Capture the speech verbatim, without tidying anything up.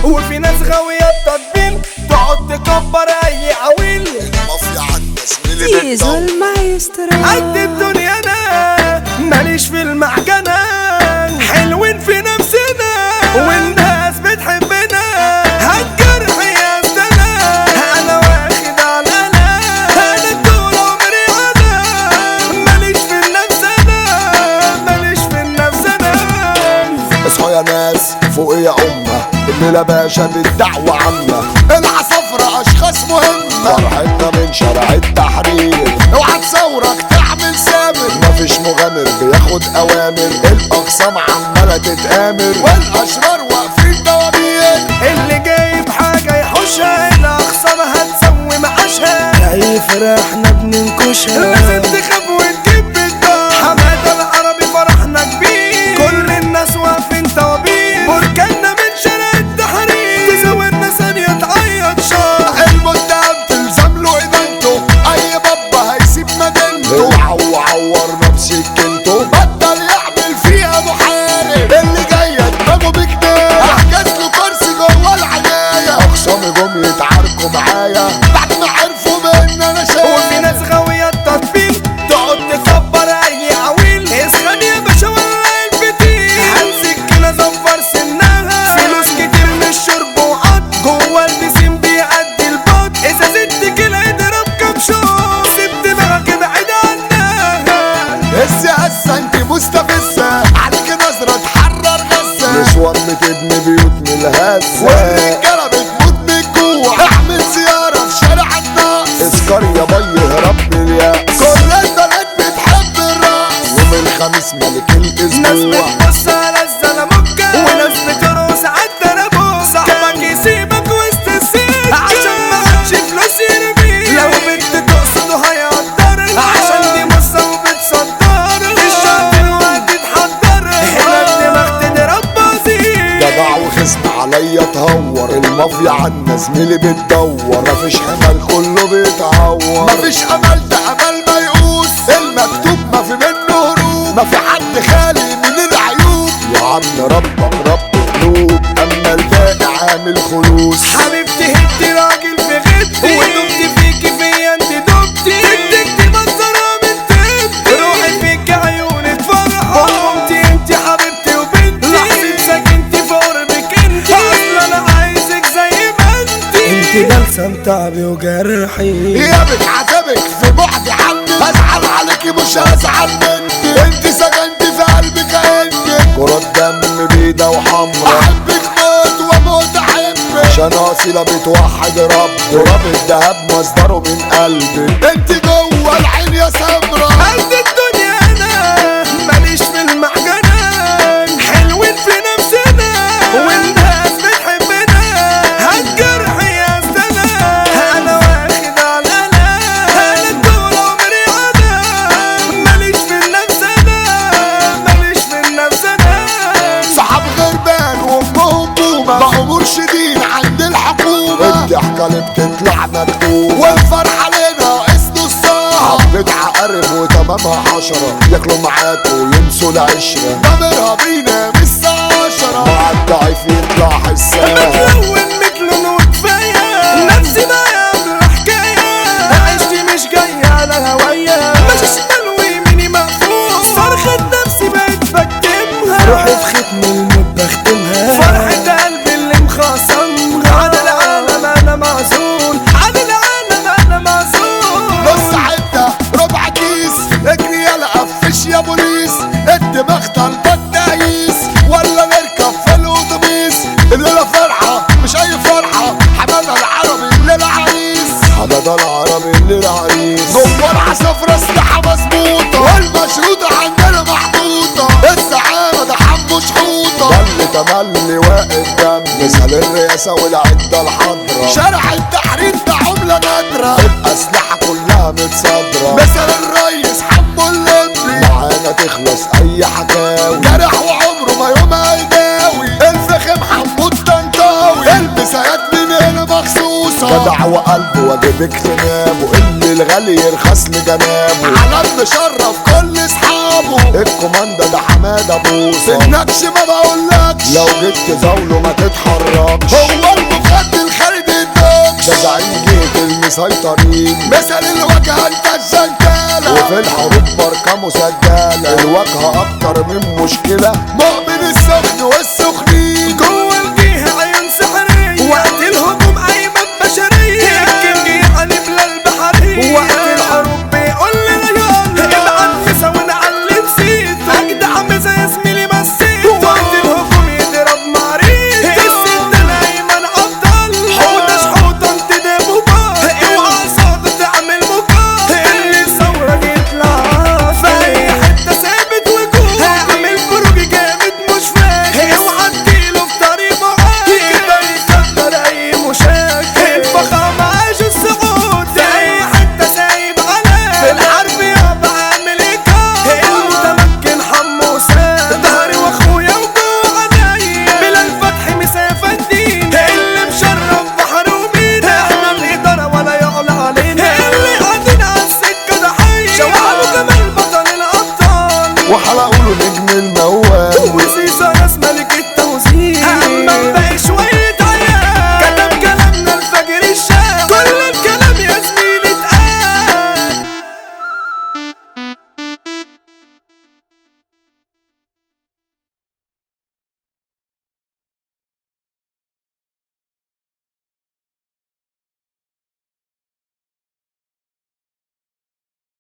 وفي ناس غاوية التطبيل تقعد تكبر اي عويل. المافيا عنا زميلي زيزو المايسترو. قد الدنيا انا ماليش في المعجنة، حلوين في نفسنا والناس بتحبنا. هالجرح يا سنة انا واخد على انا انا طول عمري انا ماليش في النفس انا ماليش في النفس انا. اصحوا يا ناس فوق يا امه الليله باشا بالدعوه عامه. العصافره اشخاص مهمه فرحتنا من شارع التحرير. اوعى تصورك تعمل سامر مفيش مغامر بياخد اوامر. الاقسام عماله تتامر والاشرار واقفين دوامير. اللي جايب حاجه يحوشها الاخصام هتسوي معاشها. اي فرحنا بننكشها لازم تخاف وتجيب بالدار. حماده العربي فرحنا كبير كل الناس واقفين طوابير. بركاننا من شارع التحرير تزودنا ثانيه تعيط شهر. المتهم تلزم له ادانته اي بابا هيسيب مدينته. العو عورنا بسكنته بطل يعمل فيها محارب. اللي جاي دماغه بكتاب احجز له كرسي جوه العنايه. اقسامي جم يتعاركوا معايا بعد ما عرفوا بان انا شايف. وفي ناس غاويه التطبيل تقعد تكبر اي عويل. اسخن يا باشا ولا الفتيل هنسكنا زنفر سنها. فلوس كتير من الشرب وقط جوه البسين بيعدي البط. اذا زدت كده اضرب كام شوط سيب دماغك ابعد عنها. السياسه انت مستفزه عليك نظره تحرر غزه. نسوان بتبني بيوت من الهزه والرجاله بتموت من الجوع. اعمل زياره في شارع الناس اسكر يا بي هرب من الياس. كل البنات بتحب الراس يوم الخميس ملك ناس الاسبوع. بتبص على الزلموكة وناس بترقص عالدربوك. صاحبك يسيبك وسط السكة عشان معكش فلوس يرميك. لو بنت تقصده هيقدرك عشان دي مصة وبتصدرك. الشاطر وهتتحضرك هنا الدماغ تضرب بازيك. جدع وخصم عليا تهور. المافيا عنا زميلي بتدور. مفيش امل كله بيتعور. مفيش امل ده امل ميؤوس. المكتوب ما في منه هروب. ما في حد خالي من العيوب. يا عم ربك رب قلوب اما الباقي عامل خلوص. حبيبتي هدي راجل في غدي ودمت فيكي فيا انت دمتي. بدك تمنظرها من تبتي روحي فيكي عيونك فرحة. قمتي انت حبيبتي وبنتي لحظة سكنتي في قربك انتي. اصلا انا عايزك زي ما انتي. انتي بلسم تعبي وجرحي يا بتعذبك في بعد عني. هزعل عليكي مش هزعل منك. انت سكنتي في قلبي كأنك كرة دم بيضة وحمرا. احبك موت واموت احبك عشان اصيلة بتوحد رب. تراب الدهب مصدره من قلبي. انت جوه العين يا سمرة. قد الدنيا انا ماليش في المعجنة. حلوين في نفسنا والناس بتحبنا. هالجرح يا سنة انا واخد على انا انا طول عمري انا ماليش في النفس انا ماليش في النفس انا. صحاب غربان وامهم بومة بقوا مرشدين عند الحكومة. الضحكة اللي بتطلع مكتوبة والفرحة لنا اسمه الصاحب. حبة عقارب وتمامها حشرة ياكلوا معاك وينسوا العشرة. ضميرها بينا من الساعة عشرة مع الضعيف يطلع حساب. متلون متلون وكفاية نفسي ما يعمل حكاية. عشتي مش جاية على هوايا ماشي شمال ويميني مقفول. صرخة نفسي بقيت بكتمها روحي في ختم الموت بختمها. فرحة قلبي اللي مخاصمها عن العالم انا معزول. عن العالم انا معزول. نص حتة ربع كيس اجري يلا قفش يا بوليس. الدماغ طلبت تقيس ولا نركب في الاتوبيس. الليلة فرحة مش اي فرحة. حمادة العربي الليلة عريس. حمادة العربي الليلة عريس. جوه العصافرة اسلحة مظبوطة والمشروطة عندنا محطوطة. الزعامة ده حمو شحوطة اللي تملي واقف جنب. مثال الرئاسة والعدة الحضرا. شارع التحرير ده عملة نادرة. الأسلحة كلها متصدرة. مثال الريس حمو اللمبي. معانا تخلص أي حكاوي. جرح وعمره ما يوم هيداوي. الفخم حمو الطنطاوي. البسايات من هنا مخصوصة. جدع وقلبه واجب اجتنابه. اللي الغالي يرخص لجنابه. علم مشرف كل اصحابه. الكوماندا ده حمادة بوصة. النكش ما بقولكش لو جيت تزاوله ما تتحركش. هو مسيطرين. مثل الواجهة انت الزنكالة، وفي الحروب بركة مسجلة. الواجهة اكتر من مشكلة، مؤمن السخن والسخن